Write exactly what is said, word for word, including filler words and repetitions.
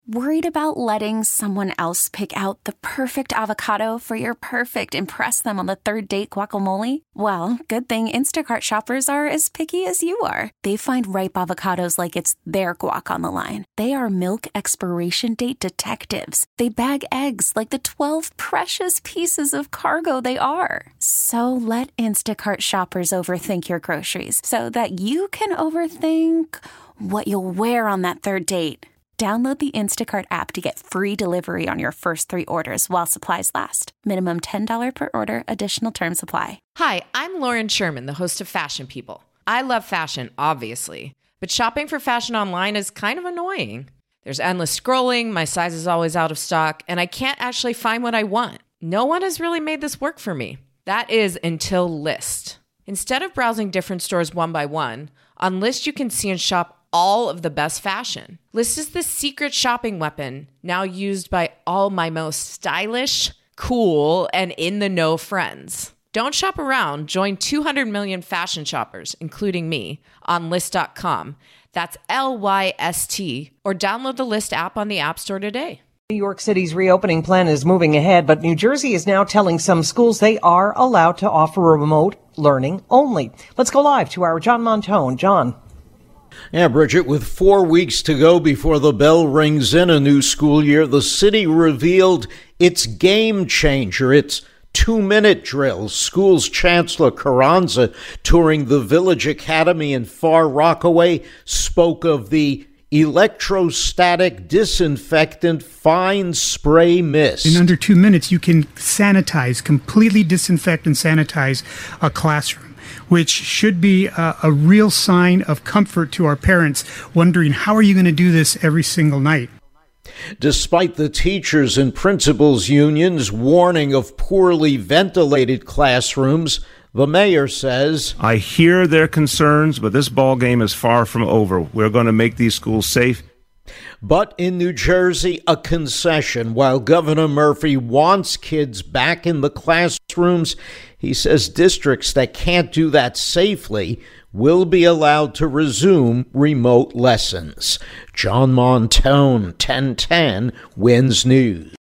Worried about letting someone else pick out the perfect avocado for your perfect impress them on the third date guacamole? Well, good thing Instacart shoppers are as picky as you are. They find ripe avocados like it's their guac on the line. They are milk expiration date detectives. They bag eggs like the twelve precious pieces of cargo they are. So let Instacart shoppers overthink your groceries so that you can overthink what you'll wear on that third date. Download the Instacart app to get free delivery on your first three orders while supplies last. Minimum ten dollars per order. Additional terms apply. Hi, I'm Lauren Sherman, the host of Fashion People. I love fashion, obviously, but shopping for fashion online is kind of annoying. There's endless scrolling, my size is always out of stock, and I can't actually find what I want. No one has really made this work for me. That is until Lyst. Instead of browsing different stores one by one, on Lyst you can see and shop all of the best fashion. Lyst is the secret shopping weapon now used by all my most stylish, cool, and in-the-know friends. Don't shop around. Join two hundred million fashion shoppers, including me, on Lyst dot com. That's L Y S T. Or download the Lyst app on the App Store today. New York City's reopening plan is moving ahead, but New Jersey is now telling some schools they are allowed to offer remote learning only. Let's go live to our John Montone. John. Yeah, Bridget, with four weeks to go before the bell rings in a new school year, the city revealed its game changer, its two-minute drills. School's Chancellor Carranza, touring the Village Academy in Far Rockaway, spoke of the electrostatic disinfectant fine spray mist. In under two minutes, you can sanitize, completely disinfect and sanitize a classroom, which should be a, a real sign of comfort to our parents, wondering, how are you going to do this every single night? Despite the teachers and principals unions warning of poorly ventilated classrooms, the mayor says, I hear their concerns, but this ball game is far from over. We're going to make these schools safe. But in New Jersey, a concession. While Governor Murphy wants kids back in the classrooms, he says districts that can't do that safely will be allowed to resume remote lessons. John Montone, ten ten, Wins News.